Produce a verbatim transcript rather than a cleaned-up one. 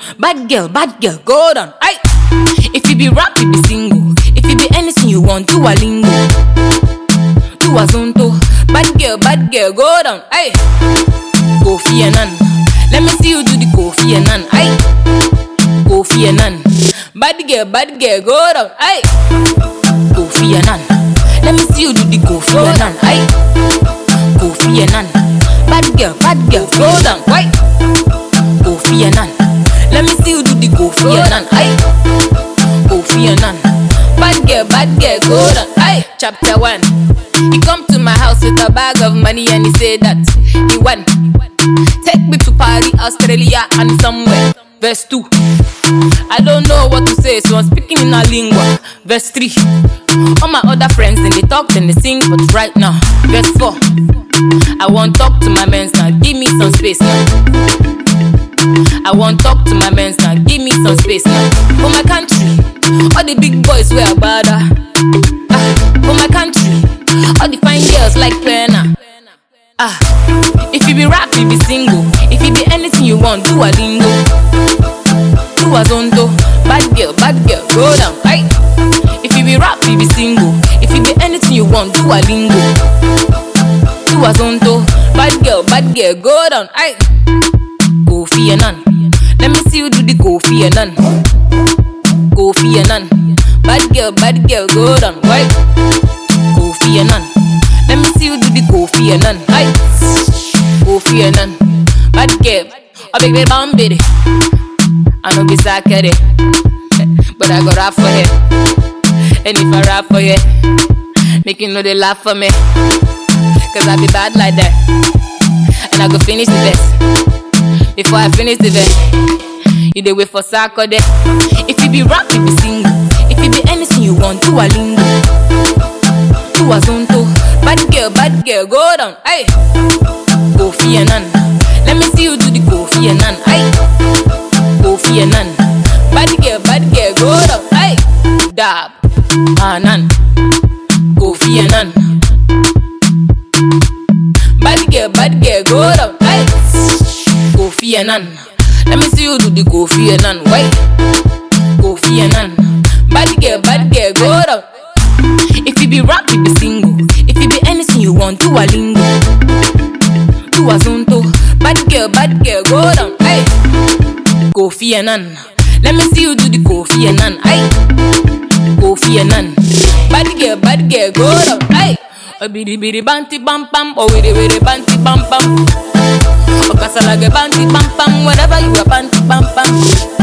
Bad girl, bad girl, go down. Aye. If you be rap, you be single. If you be anything you want, do a lingo. Do a zonto. Bad girl, bad girl, go down. Aye. Kofi Annan. Let me see you do the Kofi Annan. Aye. Kofi Annan. Bad girl, bad girl, go down. Aye. Kofi Annan. Let me see you do the Kofi Annan. Aye. Kofi Annan. Bad girl, bad girl, go down. Aye. Kofi Annan. Let me see you do the Kofi Annan. Aye. Kofi Annan. Bad girl, bad girl, go down. Aye. Chapter one. He come to my house with a bag of money and he said that he won. Take me to Paris, Australia and somewhere. Verse two. I don't know what to say, so I'm speaking in a lingua. Verse three. All my other friends, and they talk, then they sing, but right now. Verse four. I want talk to my men now, give me some space now. I want talk to my men now, give me some space now. For my country, all the big boys wear a bada. Ah, for my country, all the fine girls like Pena. Ah, if you be rap, you be single. If you be anything you want, do a lingo. Do a zonto. Bad girl, bad girl, go down. Aye. If you be rap, you be single. If you be anything you want, do a lingo. Do a zonto. Bad girl, bad girl, go down. Aye. Kofi Annan. Let me see you do the Kofi Annan. Kofi Annan. Bad girl, bad girl, go down. Aye. Kofi Annan. Let me see you do the Kofi Annan. Aye. Kofi Annan. Bad girl. Oh baby, bam baby. I know be sakere, but I go rap for her. And if I rap for you, make you know they laugh for me. Cause I be bad like that. And I go finish the best. Before I finish the best, you dey wait for Saturday. If you be rap, you be single. If you be anything you want, do a lingo. Do a zonto. Bad girl, bad girl, go down. Aye. Kofi Annan. Let me see you do the Kofi Annan. Aye. Kofi Annan. Bad girl, bad girl, go down. Aye. Dab. Annan. Kofi Annan. Bad girl, bad girl, go down. Aye. Kofi Annan. Let me see you do the Kofi Annan. Why? Kofi Annan. Bad girl, bad girl, go down. If you be rap, you be single. If you be anything you want, do a lingo. Do a zonto. Bad girl, bad girl, go down. Aye. Kofi Annan. Let me see you do the Kofi Annan. Aye. Kofi Annan. Bad girl, bad girl, go down. Aye. Oh bidi bidi banti bam bam. Oh wiri wiri banti bam bam. Oh kasalage banti bam bam. Whatever you are banti bam bam.